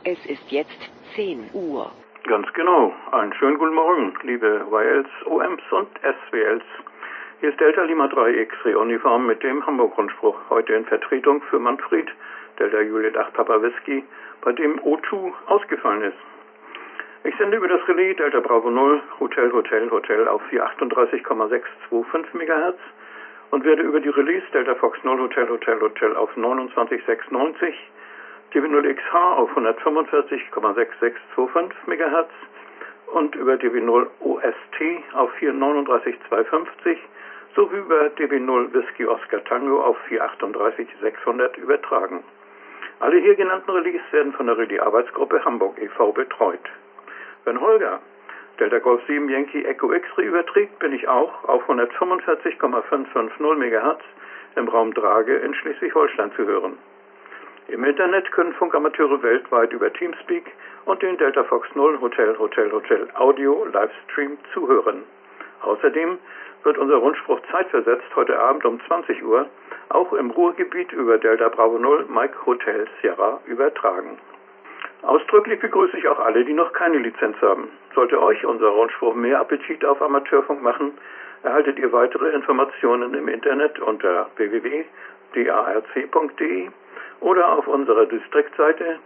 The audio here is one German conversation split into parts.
Es ist jetzt 10 Uhr. Ganz genau. Einen schönen guten Morgen, liebe YLs, OMs und SWLs. Hier ist Delta Lima 3 X-Ray Uniform mit dem Hamburg-Rundspruch. Heute in Vertretung für Manfred, Delta Juliet 8 Papa Whisky, bei dem O2 ausgefallen ist. Ich sende über das Relais Delta Bravo 0, Hotel, Hotel, Hotel auf 438,625 MHz und werde über die Relais Delta Fox 0, Hotel, Hotel, Hotel auf 29,690, DB0XH auf 145,6625 MHz und über DB0 OST auf 439,250 sowie über DB0 Whisky Oscar Tango auf 438,600 übertragen. Alle hier genannten Relais werden von der Relais-Arbeitsgruppe Hamburg e.V. betreut. Wenn Holger Delta Golf 7 Yankee Echo X-Ray überträgt, bin ich auch auf 145,550 MHz im Raum Drage in Schleswig-Holstein zu hören. Im Internet können Funkamateure weltweit über Teamspeak und den Delta Fox 0 Hotel Hotel Hotel Audio Livestream zuhören. Außerdem wird unser Rundspruch zeitversetzt heute Abend um 20 Uhr auch im Ruhrgebiet über Delta Bravo 0 Mike Hotel Sierra übertragen. Ausdrücklich begrüße ich auch alle, die noch keine Lizenz haben. Sollte euch unser Rundspruch mehr Appetit auf Amateurfunk machen, erhaltet ihr weitere Informationen im Internet unter www.darc.de oder auf unserer Distriktseite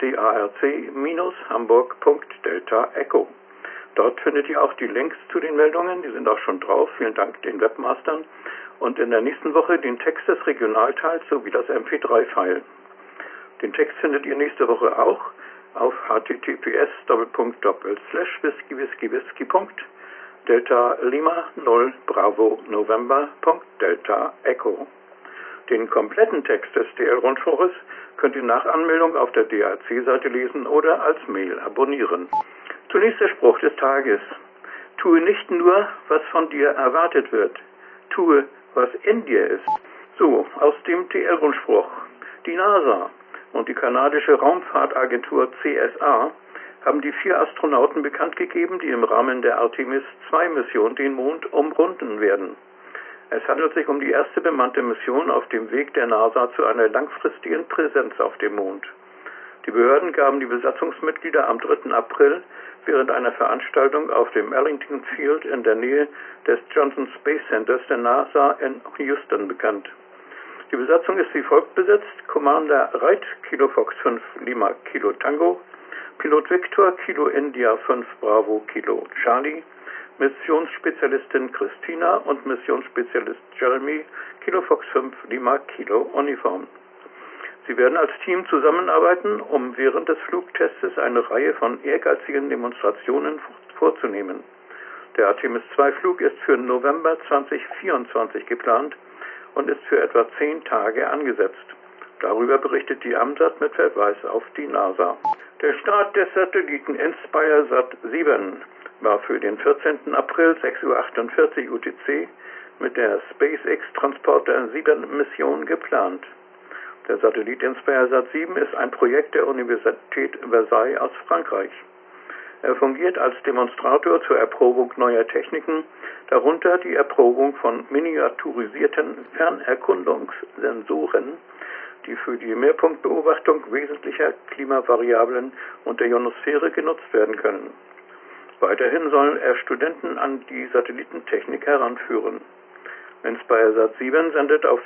darc-hamburg.delta-echo. Dort findet ihr auch die Links zu den Meldungen, die sind auch schon drauf, vielen Dank den Webmastern, und in der nächsten Woche den Text des Regionalteils sowie das MP3-File. Den Text findet ihr nächste Woche auch auf https://whisky-whisky-whisky.delta Lima 0 Bravo November.delta Echo. Den kompletten Text des DL-Rundspruches könnt ihr nach Anmeldung auf der DAC-Seite lesen oder als Mail abonnieren. Zunächst der Spruch des Tages. Tue nicht nur, was von dir erwartet wird. Tue, was in dir ist. So, aus dem DL-Rundspruch. Die NASA und die kanadische Raumfahrtagentur CSA haben die 4 Astronauten bekannt gegeben, die im Rahmen der Artemis-II-Mission den Mond umrunden werden. Es handelt sich um die erste bemannte Mission auf dem Weg der NASA zu einer langfristigen Präsenz auf dem Mond. Die Behörden gaben die Besatzungsmitglieder am 3. April während einer Veranstaltung auf dem Arlington Field in der Nähe des Johnson Space Centers der NASA in Houston bekannt. Die Besatzung ist wie folgt besetzt: Commander Wright, Kilo Fox 5 Lima Kilo Tango, Pilot Victor, Kilo India 5 Bravo Kilo Charlie, Missionsspezialistin Christina und Missionsspezialist Jeremy, Kilo Fox 5 Lima Kilo Uniform. Sie werden als Team zusammenarbeiten, um während des Flugtestes eine Reihe von ehrgeizigen Demonstrationen vorzunehmen. Der Artemis-II-Flug ist für November 2024 geplant und ist für etwa 10 Tage angesetzt. Darüber berichtet die AMSAT mit Verweis auf die NASA. Der Start des Satelliten InspireSat 7 war für den 14. April 6:48 Uhr UTC mit der SpaceX Transporter 7 Mission geplant. Der Satellit InspireSat 7 ist ein Projekt der Universität Versailles aus Frankreich. Er fungiert als Demonstrator zur Erprobung neuer Techniken, darunter die Erprobung von miniaturisierten Fernerkundungssensoren, die für die Mehrpunktbeobachtung wesentlicher Klimavariablen und der Ionosphäre genutzt werden können. Weiterhin soll er Studenten an die Satellitentechnik heranführen. InspireSat 7 sendet auf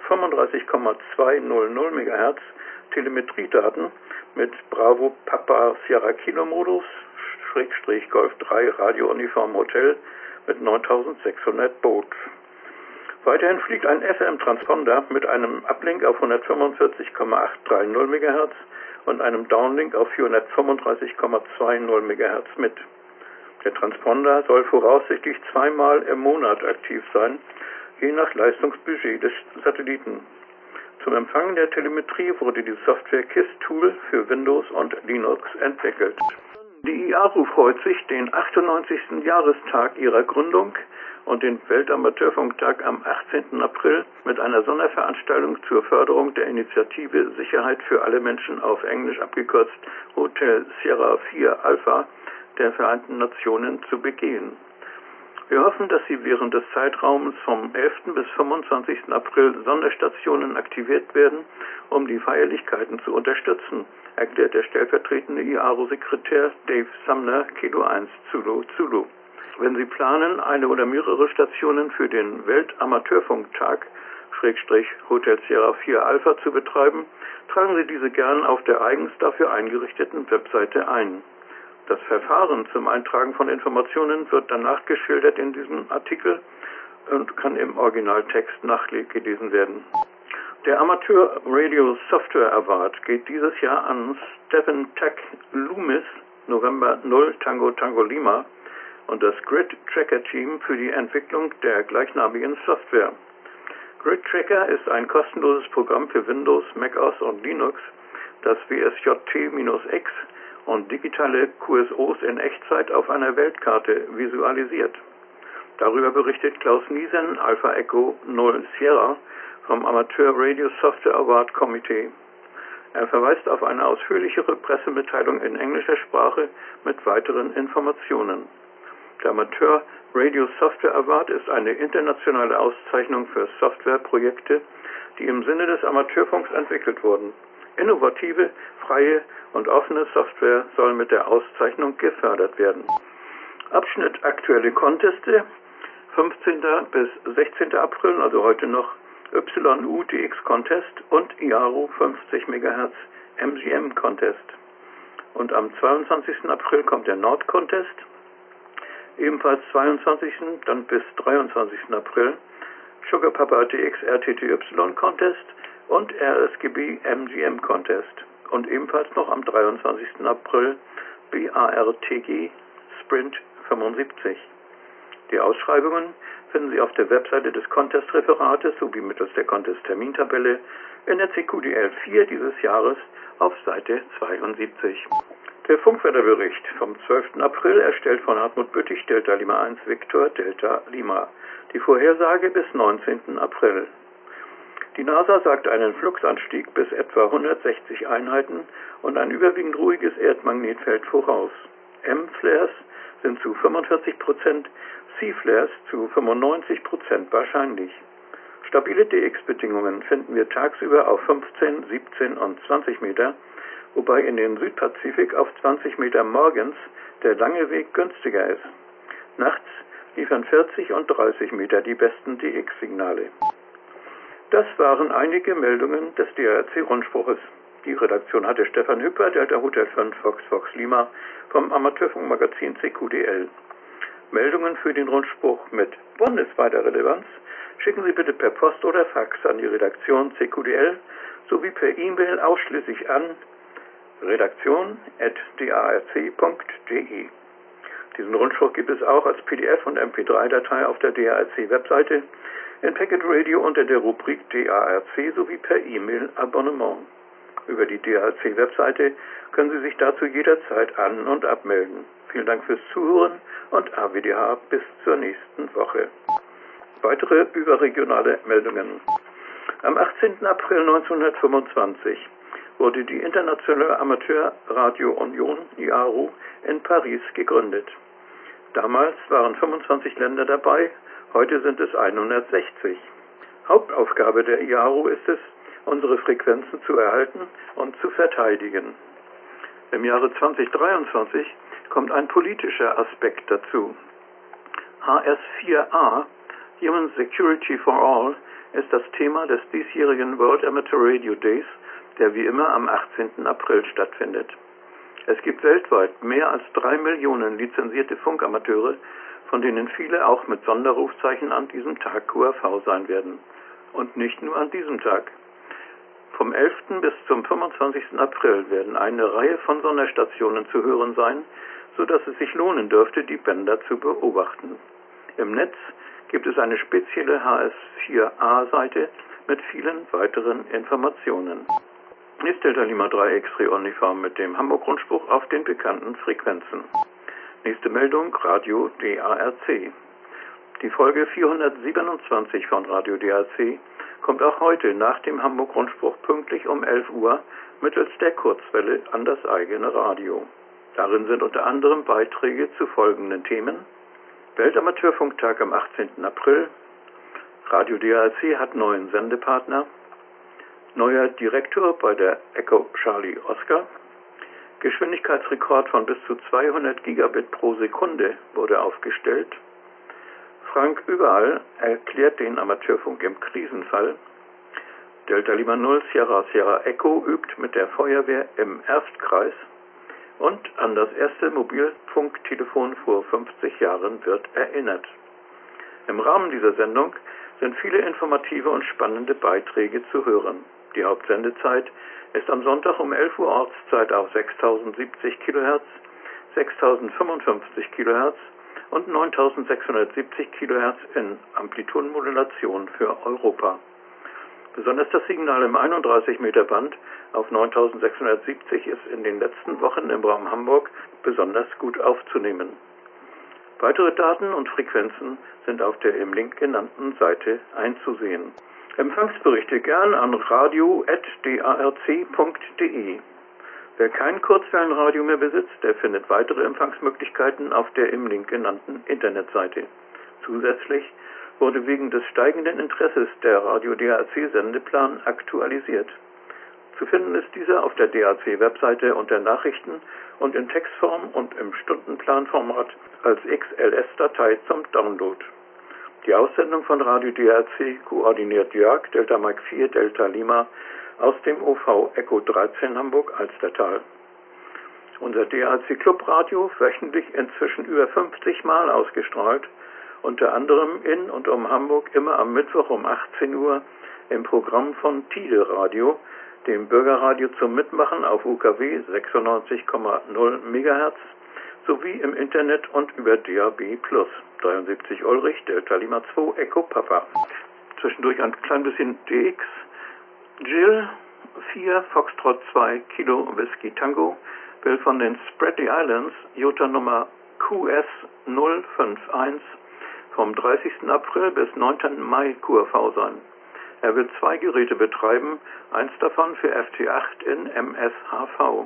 435,200 MHz Telemetriedaten mit Bravo Papa Sierra Kilo Modus / Golf 3 Radio-Uniform Hotel mit 9600 Baud. Weiterhin fliegt ein FM-Transponder mit einem Uplink auf 145,830 MHz und einem Downlink auf 435,20 MHz mit. Der Transponder soll voraussichtlich 2-mal im Monat aktiv sein, je nach Leistungsbudget des Satelliten. Zum Empfang der Telemetrie wurde die Software KISS-Tool für Windows und Linux entwickelt. Die IARU freut sich, den 98. Jahrestag ihrer Gründung und den Weltamateurfunktag am 18. April mit einer Sonderveranstaltung zur Förderung der Initiative Sicherheit für alle Menschen, auf Englisch abgekürzt Hotel Sierra 4 Alpha, der Vereinten Nationen zu begehen. Wir hoffen, dass Sie während des Zeitraums vom 11. bis 25. April Sonderstationen aktiviert werden, um die Feierlichkeiten zu unterstützen, erklärt der stellvertretende IARO-Sekretär Dave Sumner, Kilo 1 Zulu Zulu. Wenn Sie planen, eine oder mehrere Stationen für den Weltamateurfunktag Hotel Sierra 4 Alpha zu betreiben, tragen Sie diese gern auf der eigens dafür eingerichteten Webseite ein. Das Verfahren zum Eintragen von Informationen wird danach geschildert in diesem Artikel und kann im Originaltext nachgelesen werden. Der Amateur Radio Software Award geht dieses Jahr an Stephen Tech Loomis, November 0 Tango Tango Lima, und das Grid Tracker Team für die Entwicklung der gleichnamigen Software. Grid Tracker ist ein kostenloses Programm für Windows, macOS und Linux, das WSJT-X und digitale QSOs in Echtzeit auf einer Weltkarte visualisiert. Darüber berichtet Klaus Niesen, Alpha Echo 0 Sierra, vom Amateur Radio Software Award Committee. Er verweist auf eine ausführlichere Pressemitteilung in englischer Sprache mit weiteren Informationen. Der Amateur Radio Software Award ist eine internationale Auszeichnung für Softwareprojekte, die im Sinne des Amateurfunks entwickelt wurden. Innovative, freie und offene Software soll mit der Auszeichnung gefördert werden. Abschnitt aktuelle Conteste, 15. bis 16. April, also heute noch YUTX Contest und IARO 50 MHz MGM Contest. Und am 22. April kommt der Nord Contest, ebenfalls 22. dann bis 23. April Sugar Papa DX RTTY Contest und RSGB MGM Contest und ebenfalls noch am 23. April BARTG Sprint 75. Die Ausschreibungen finden Sie auf der Webseite des Contest-Referates sowie mittels der Contest-Termintabelle in der CQDL 4 dieses Jahres auf Seite 72. Der Funkwetterbericht vom 12. April, erstellt von Hartmut Büttich, Delta Lima 1 Victor Delta Lima. Die Vorhersage bis 19. April. Die NASA sagt einen Fluxanstieg bis etwa 160 Einheiten und ein überwiegend ruhiges Erdmagnetfeld voraus. M-Flares sind zu 45%, C-Flares zu 95% wahrscheinlich. Stabile DX-Bedingungen finden wir tagsüber auf 15, 17 und 20 Meter, wobei in den Südpazifik auf 20 Meter morgens der lange Weg günstiger ist. Nachts liefern 40 und 30 Meter die besten DX-Signale. Das waren einige Meldungen des DARC-Rundspruches. Die Redaktion hatte Stefan Hüpper, Delta Hotel 5 Fox Fox Lima vom Amateurfunkmagazin CQDL. Meldungen für den Rundspruch mit bundesweiter Relevanz schicken Sie bitte per Post oder Fax an die Redaktion CQDL sowie per E-Mail ausschließlich an redaktion@darc.de. Diesen Rundspruch gibt es auch als PDF und MP3-Datei auf der DARC-Webseite, in Packet Radio unter der Rubrik DARC sowie per E-Mail-Abonnement. Über die DARC-Webseite können Sie sich dazu jederzeit an- und abmelden. Vielen Dank fürs Zuhören und AWDH bis zur nächsten Woche. Weitere überregionale Meldungen. Am 18. April 1925 wurde die Internationale Amateurradio Union IARO in Paris gegründet. Damals waren 25 Länder dabei, heute sind es 160. Hauptaufgabe der IARO ist es, unsere Frequenzen zu erhalten und zu verteidigen. Im Jahre 2023 kommt ein politischer Aspekt dazu. HS4A, Human Security for All, ist das Thema des diesjährigen World Amateur Radio Days, der wie immer am 18. April stattfindet. Es gibt weltweit mehr als 3 Millionen lizenzierte Funkamateure, von denen viele auch mit Sonderrufzeichen an diesem Tag QRV sein werden. Und nicht nur an diesem Tag. Vom 11. bis zum 25. April werden eine Reihe von Sonderstationen zu hören sein, sodass es sich lohnen dürfte, die Bänder zu beobachten. Im Netz gibt es eine spezielle HS4A-Seite mit vielen weiteren Informationen. Ist Delta Lima 3 X-Ray Omniform mit dem Hamburg-Rundspruch auf den bekannten Frequenzen. Nächste Meldung, Radio DARC. Die Folge 427 von Radio DARC kommt auch heute nach dem Hamburg-Rundspruch pünktlich um 11 Uhr mittels der Kurzwelle an das eigene Radio. Darin sind unter anderem Beiträge zu folgenden Themen: Weltamateurfunktag am 18. April. Radio DAC hat neuen Sendepartner. Neuer Direktor bei der Echo Charlie Oscar. Geschwindigkeitsrekord von bis zu 200 Gigabit pro Sekunde wurde aufgestellt. Frank Überall erklärt den Amateurfunk im Krisenfall. Delta Lima 0 Sierra Sierra Echo übt mit der Feuerwehr im Erftkreis. Und an das erste Mobilfunktelefon vor 50 Jahren wird erinnert. Im Rahmen dieser Sendung sind viele informative und spannende Beiträge zu hören. Die Hauptsendezeit ist am Sonntag um 11 Uhr Ortszeit auf 6070 kHz, 6055 kHz und 9670 kHz in Amplitudenmodulation für Europa. Besonders das Signal im 31 Meter Band auf 9670 ist in den letzten Wochen im Raum Hamburg besonders gut aufzunehmen. Weitere Daten und Frequenzen sind auf der im Link genannten Seite einzusehen. Empfangsberichte gern an radio@darc.de. Wer kein Kurzwellenradio mehr besitzt, der findet weitere Empfangsmöglichkeiten auf der im Link genannten Internetseite. Zusätzlich wurde wegen des steigenden Interesses der Radio DAC Sendeplan aktualisiert. Zu finden ist dieser auf der DAC-Webseite unter Nachrichten und in Textform und im Stundenplanformat als XLS-Datei zum Download. Die Aussendung von Radio DAC koordiniert Jörg, Delta Mike 4, Delta Lima, aus dem OV Echo 13 Hamburg Alstertal. Unser DAC Clubradio, wöchentlich inzwischen über 50 Mal ausgestrahlt, unter anderem in und um Hamburg immer am Mittwoch um 18 Uhr im Programm von Tide Radio, dem Bürgerradio zum Mitmachen auf UKW 96,0 MHz, sowie im Internet und über DAB+. 73 Ulrich, Delta Lima 2, Echo Papa. Zwischendurch ein klein bisschen DX. Jill 4, Foxtrot 2, Kilo Whisky Tango will von den Spratly Islands Jota Nummer QS051 vom 30. April bis 9. Mai QRV sein. Er will 2 Geräte betreiben, eins davon für FT8 in MSHV.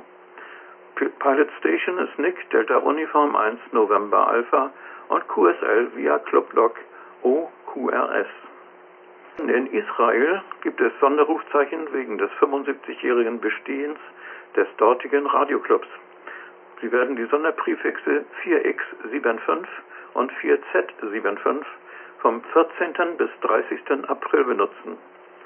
Pilot Station ist Nick, Delta Uniform 1 November Alpha und QSL via Clublog OQRS. In Israel gibt es Sonderrufzeichen wegen des 75-jährigen Bestehens des dortigen Radioclubs. Sie werden die Sonderpräfixe 4X75 und 4Z75 vom 14. bis 30. April benutzen.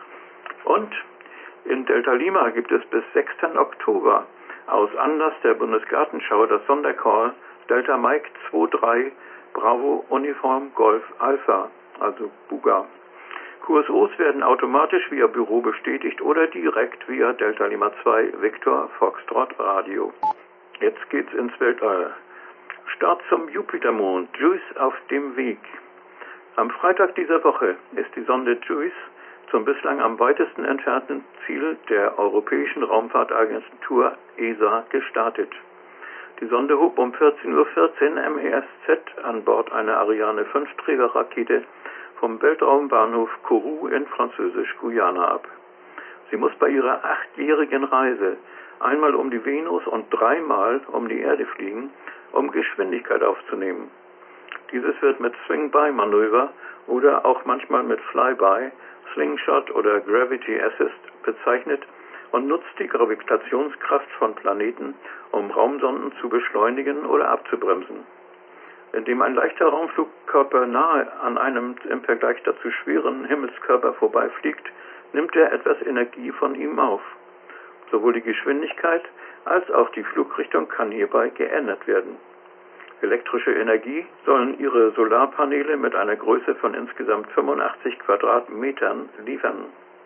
Und in Delta Lima gibt es bis 6. Oktober aus Anlass der Bundesgartenschau das Sondercall Delta Mike 23 Bravo Uniform Golf Alpha, also Buga. QSOs werden automatisch via Büro bestätigt oder direkt via Delta Lima 2 Victor Foxtrot Radio. Jetzt geht's ins Weltall. Start zum Jupitermond, JUICE auf dem Weg. Am Freitag dieser Woche ist die Sonde JUICE zum bislang am weitesten entfernten Ziel der Europäischen Raumfahrtagentur ESA gestartet. Die Sonde hob um 14:14 Uhr MESZ an Bord einer Ariane 5 Trägerrakete vom Weltraumbahnhof Kourou in Französisch-Guyana ab. Sie muss bei ihrer 8-jährigen Reise einmal um die Venus und 3-mal um die Erde fliegen, um Geschwindigkeit aufzunehmen. Dieses wird mit Swing-By-Manöver oder auch manchmal mit Flyby, Slingshot oder Gravity Assist bezeichnet und nutzt die Gravitationskraft von Planeten, um Raumsonden zu beschleunigen oder abzubremsen. Indem ein leichter Raumflugkörper nahe an einem im Vergleich dazu schweren Himmelskörper vorbeifliegt, nimmt er etwas Energie von ihm auf. Sowohl die Geschwindigkeit als auch die Flugrichtung kann hierbei geändert werden. Elektrische Energie sollen ihre Solarpaneele mit einer Größe von insgesamt 85 Quadratmetern liefern.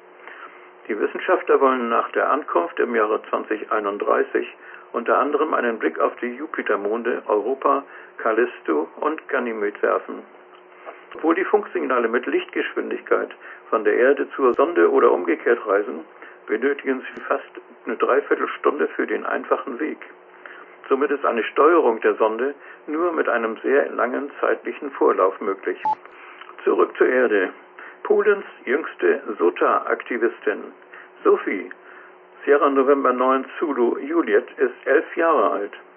Die Wissenschaftler wollen nach der Ankunft im Jahre 2031 unter anderem einen Blick auf die Jupitermonde Europa, Callisto und Ganymed werfen. Obwohl die Funksignale mit Lichtgeschwindigkeit von der Erde zur Sonde oder umgekehrt reisen, benötigen sie fast eine Dreiviertelstunde für den einfachen Weg. Somit ist eine Steuerung der Sonde nur mit einem sehr langen zeitlichen Vorlauf möglich. Zurück zur Erde. Polens jüngste SOTA-Aktivistin, Sophie, Sierra November 9 Zulu Juliet, ist 11 Jahre alt.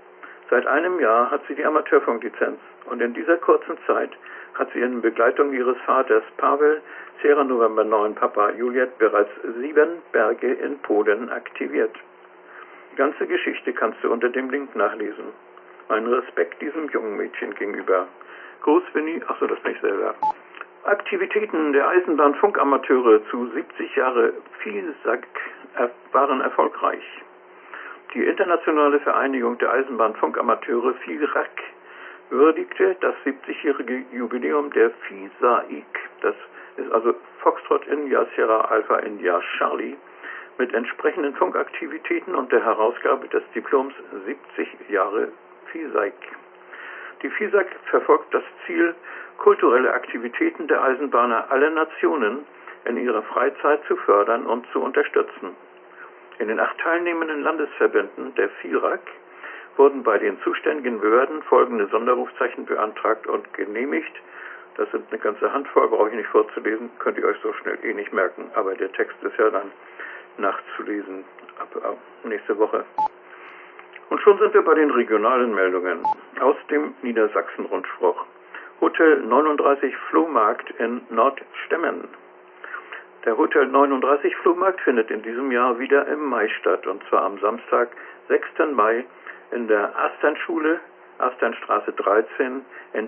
Seit einem Jahr hat sie die Amateurfunklizenz und in dieser kurzen Zeit hat sie in Begleitung ihres Vaters Pavel, Sierra November 9 Papa Juliet, bereits 7 Berge in Polen aktiviert. Die ganze Geschichte kannst du unter dem Link nachlesen. Mein Respekt diesem jungen Mädchen gegenüber. Gruß, Winnie. Achso, das bin ich selber. Aktivitäten der Eisenbahnfunkamateure zu 70 Jahre FISAG waren erfolgreich. Die Internationale Vereinigung der Eisenbahnfunkamateure FIRAC würdigte das 70-jährige Jubiläum der FISAIC, das ist also Foxtrot India Sierra Alpha India Charlie, mit entsprechenden Funkaktivitäten und der Herausgabe des Diploms 70 Jahre FISAIC. Die FISAC verfolgt das Ziel, kulturelle Aktivitäten der Eisenbahner aller Nationen in ihrer Freizeit zu fördern und zu unterstützen. In den 8 teilnehmenden Landesverbänden der FIRAC wurden bei den zuständigen Behörden folgende Sonderrufzeichen beantragt und genehmigt. Das sind eine ganze Handvoll, brauche ich nicht vorzulesen, könnt ihr euch so schnell eh nicht merken, aber der Text ist ja dann nachzulesen ab nächste Woche. Und schon sind wir bei den regionalen Meldungen aus dem Niedersachsen-Rundspruch. Hotel 39 Flohmarkt in Nordstemmen. Der Hotel 39 Flohmarkt findet in diesem Jahr wieder im Mai statt, und zwar am Samstag, 6. Mai in der Asternschule, Asternstraße 13 in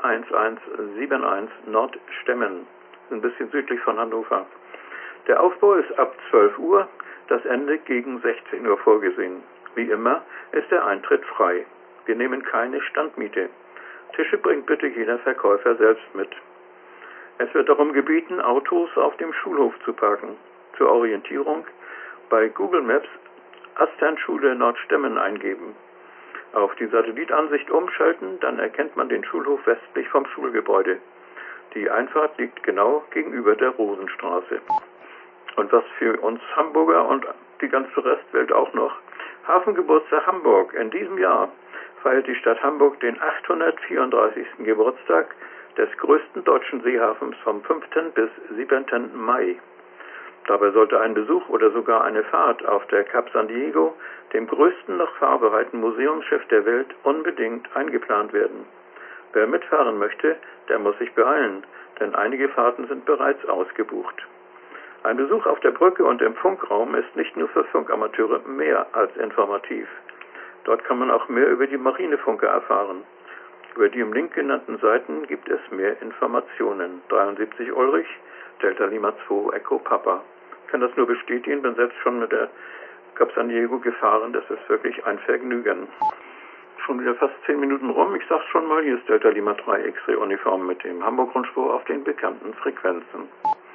31171 Nordstemmen, ein bisschen südlich von Hannover. Der Aufbau ist ab 12 Uhr, das Ende gegen 16 Uhr vorgesehen. Wie immer ist der Eintritt frei. Wir nehmen keine Standmiete. Tische bringt bitte jeder Verkäufer selbst mit. Es wird darum gebeten, Autos auf dem Schulhof zu parken. Zur Orientierung bei Google Maps Asternschule Nordstemmen eingeben. Auf die Satellitansicht umschalten, dann erkennt man den Schulhof westlich vom Schulgebäude. Die Einfahrt liegt genau gegenüber der Rosenstraße. Und was für uns Hamburger und die ganze Restwelt auch noch. Hafengeburtstag Hamburg. In diesem Jahr feiert die Stadt Hamburg den 834. Geburtstag des größten deutschen Seehafens vom 5. bis 7. Mai. Dabei sollte ein Besuch oder sogar eine Fahrt auf der Cap San Diego, dem größten noch fahrbereiten Museumsschiff der Welt, unbedingt eingeplant werden. Wer mitfahren möchte, der muss sich beeilen, denn einige Fahrten sind bereits ausgebucht. Ein Besuch auf der Brücke und im Funkraum ist nicht nur für Funkamateure mehr als informativ. Dort kann man auch mehr über die Marinefunker erfahren. Über die im Link genannten Seiten gibt es mehr Informationen. 73 Ulrich, Delta Lima 2 Echo Papa. Ich kann das nur bestätigen, bin selbst schon mit der Cap San Diego gefahren, das ist wirklich ein Vergnügen. Schon wieder fast 10 Minuten rum, ich sag's schon mal, hier ist Delta Lima 3 X-Ray Uniform mit dem Hamburg-Rundspruch auf den bekannten Frequenzen.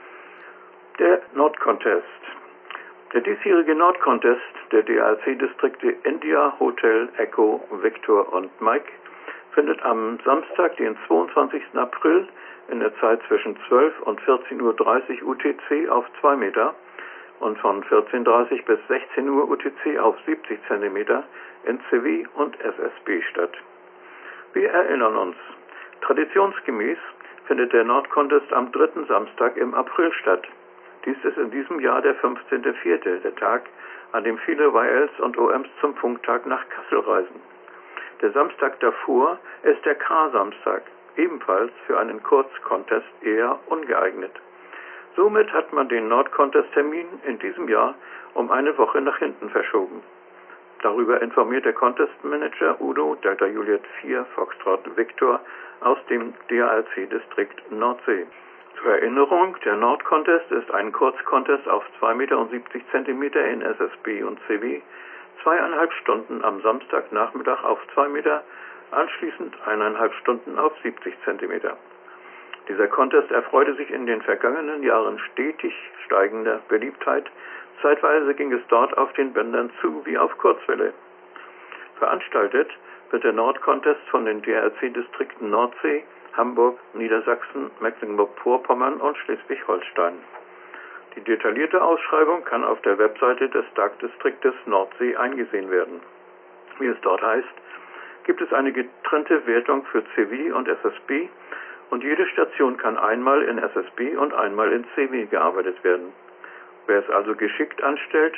Der Nordcontest. Der diesjährige Nordcontest der DARC-Distrikte India, Hotel, Echo, Victor und Mike findet am Samstag, den 22. April in der Zeit zwischen 12 und 14.30 Uhr UTC auf 2 Meter und von 14.30 bis 16 Uhr UTC auf 70 cm in CW und SSB statt. Wir erinnern uns, traditionsgemäß findet der Nordcontest am 3. Samstag im April statt. Dies ist in diesem Jahr der 15.04., der Tag, an dem viele YLs und OMs zum Funktag nach Kassel reisen. Der Samstag davor ist der K-Samstag, ebenfalls für einen Kurzcontest eher ungeeignet. Somit hat man den Nordcontest-Termin in diesem Jahr um eine Woche nach hinten verschoben. Darüber informiert der Contest-Manager Udo Delta Juliet 4 Foxtrot Victor aus dem DARC-Distrikt Nordsee. Zur Erinnerung, der Nordcontest ist ein Kurzcontest auf 2,70 Meter in SSB und CW, 2,5 Stunden am Samstagnachmittag auf 2 Meter, anschließend 1,5 Stunden auf 70 cm. Dieser Contest erfreute sich in den vergangenen Jahren stetig steigender Beliebtheit. Zeitweise ging es dort auf den Bändern zu wie auf Kurzwelle. Veranstaltet wird der Nordcontest von den DRC-Distrikten Nordsee, Hamburg, Niedersachsen, Mecklenburg-Vorpommern und Schleswig-Holstein. Die detaillierte Ausschreibung kann auf der Webseite des DARC-Distriktes Nordsee eingesehen werden. Wie es dort heißt, gibt es eine getrennte Wertung für CW und SSB und jede Station kann einmal in SSB und einmal in CW gearbeitet werden. Wer es also geschickt anstellt,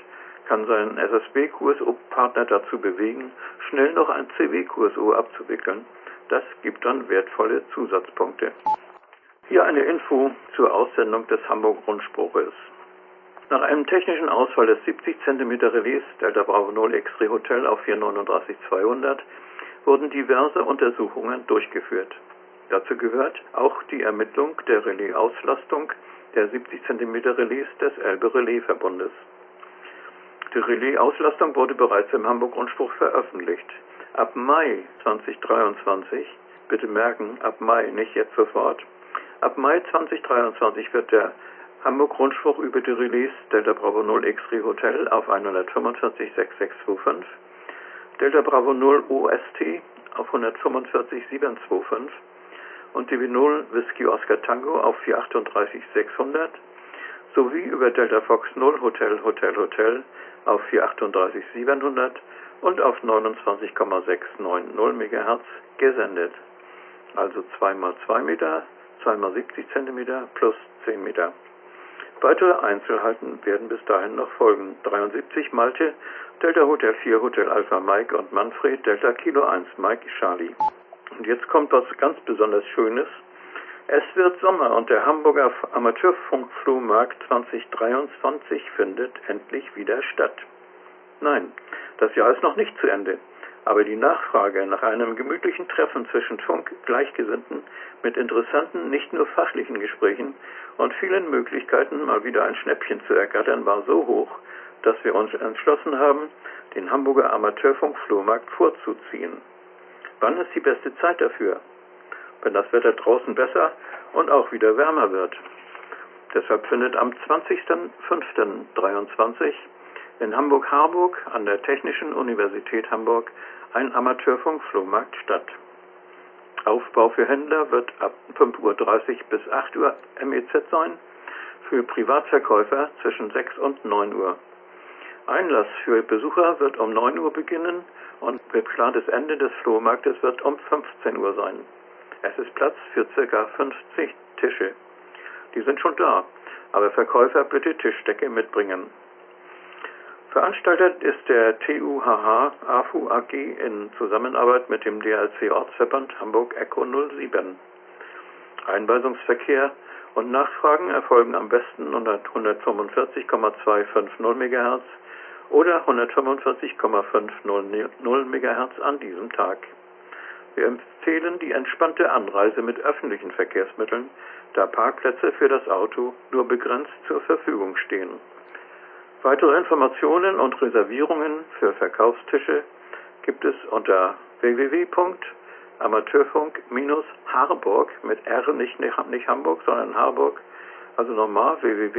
kann seinen SSB-QSO-Partner dazu bewegen, schnell noch ein CW-QSO abzuwickeln. Das gibt dann wertvolle Zusatzpunkte. Hier eine Info zur Aussendung des Hamburg-Rundspruches. Nach einem technischen Ausfall des 70 cm Relais Delta Bravo 0 X-Ray Hotel auf 439-200 wurden diverse Untersuchungen durchgeführt. Dazu gehört auch die Ermittlung der Relais-Auslastung der 70 cm Relais des Elbe-Relais-Verbundes. Die Relais-Auslastung wurde bereits im Hamburg-Rundspruch veröffentlicht. Ab Mai 2023, bitte merken, ab Mai, nicht jetzt sofort, ab Mai 2023 wird der Hamburg-Rundspruch über die Relais Delta Bravo 0 X-Ray Hotel auf 145-6625, Delta Bravo 0 OST auf 145-725 und DB 0 Whisky Oscar Tango auf 438-600 sowie über Delta Fox 0 Hotel auf 438-700 und auf 29,690 MHz gesendet. Also 2x2 Meter, 2x70 cm plus 10 Meter. Weitere Einzelheiten werden bis dahin noch folgen. 73 Malte, Delta Hotel 4 Hotel Alpha Mike und Manfred, Delta Kilo 1 Mike Charlie. Und jetzt kommt was ganz besonders Schönes. Es wird Sommer und der Hamburger Amateurfunkflohmarkt 2023 findet endlich wieder statt. Nein, das Jahr ist noch nicht zu Ende. Aber die Nachfrage nach einem gemütlichen Treffen zwischen Funk-Gleichgesinnten mit interessanten, nicht nur fachlichen Gesprächen und vielen Möglichkeiten, mal wieder ein Schnäppchen zu ergattern, war so hoch, dass wir uns entschlossen haben, den Hamburger Amateurfunk-Flohmarkt vorzuziehen. Wann ist die beste Zeit dafür? Wenn das Wetter draußen besser und auch wieder wärmer wird. Deshalb findet am 20.05.23 in Hamburg-Harburg an der Technischen Universität Hamburg ein Amateurfunk-Flohmarkt statt. Aufbau für Händler wird ab 5.30 Uhr bis 8 Uhr MEZ sein, für Privatverkäufer zwischen 6 und 9 Uhr. Einlass für Besucher wird um 9 Uhr beginnen und geplantes Ende des Flohmarktes wird um 15 Uhr sein. Es ist Platz für ca. 50 Tische. Die sind schon da, aber Verkäufer bitte Tischdecke mitbringen. Veranstalter ist der TUHH AFU AG in Zusammenarbeit mit dem DRC Ortsverband Hamburg Echo 07. Einweisungsverkehr und Nachfragen erfolgen am besten unter 145,250 MHz oder 145,500 MHz an diesem Tag. Wir empfehlen die entspannte Anreise mit öffentlichen Verkehrsmitteln, da Parkplätze für das Auto nur begrenzt zur Verfügung stehen. Weitere Informationen und Reservierungen für Verkaufstische gibt es unter www.amateurfunk-harburg mit R, nicht Hamburg, sondern Harburg, also nochmal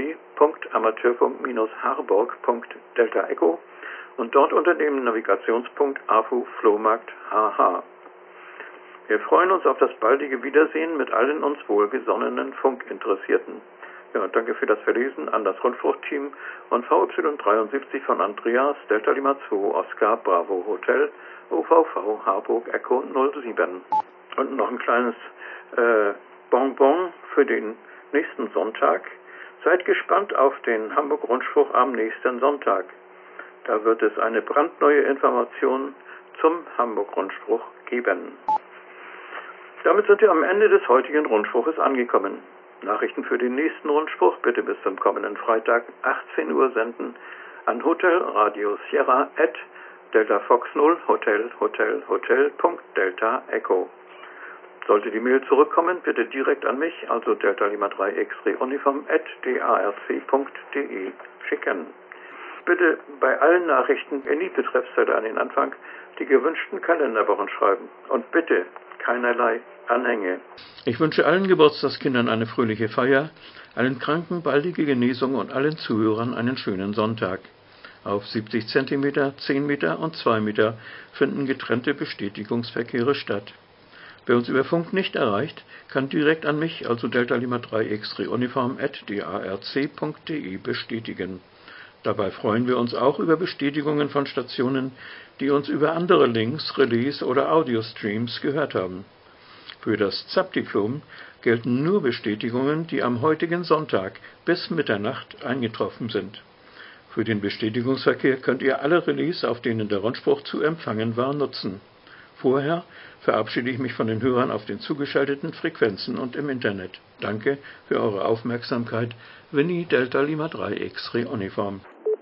www.amateurfunk-harburg.delta Echo und dort unter dem Navigationspunkt AFU Flohmarkt HH. Wir freuen uns auf das baldige Wiedersehen mit allen uns wohlgesonnenen Funkinteressierten. Ja, danke für das Verlesen an das Rundfunkteam und VY73 von Andreas, Delta Lima 2, Oscar, Bravo, Hotel, OVV, Harburg, Echo 07. Und noch ein kleines Bonbon für den nächsten Sonntag. Seid gespannt auf den Hamburg-Rundspruch am nächsten Sonntag. Da wird es eine brandneue Information zum Hamburg-Rundspruch geben. Damit sind wir am Ende des heutigen Rundspruches angekommen. Nachrichten für den nächsten Rundspruch bitte bis zum kommenden Freitag 18 Uhr senden an Hotel Radio Sierra @Delta Fox 0 Hotel.Delta Echo. Sollte die Mail zurückkommen, bitte direkt an mich, also Delta Lima 3 X-Ray Uniform @darc.de schicken. Bitte bei allen Nachrichten in die Betreffszeile an den Anfang die gewünschten Kalenderwochen schreiben. Und bitte keinerlei Anhänge. Ich wünsche allen Geburtstagskindern eine fröhliche Feier, allen Kranken baldige Genesung und allen Zuhörern einen schönen Sonntag. Auf 70 cm, 10 Meter und 2 Meter finden getrennte Bestätigungsverkehre statt. Wer uns über Funk nicht erreicht, kann direkt an mich, also Delta Lima 3 X-Ray Uniform @darc.de bestätigen. Dabei freuen wir uns auch über Bestätigungen von Stationen, die uns über andere Links, Relais oder Audiostreams gehört haben. Für das ZAP-Diplom gelten nur Bestätigungen, die am heutigen Sonntag bis Mitternacht eingetroffen sind. Für den Bestätigungsverkehr könnt ihr alle Relais, auf denen der Rundspruch zu empfangen war, nutzen. Vorher verabschiede ich mich von den Hörern auf den zugeschalteten Frequenzen und im Internet. Danke für eure Aufmerksamkeit. Winnie Delta Lima 3 X-Ray Uniform.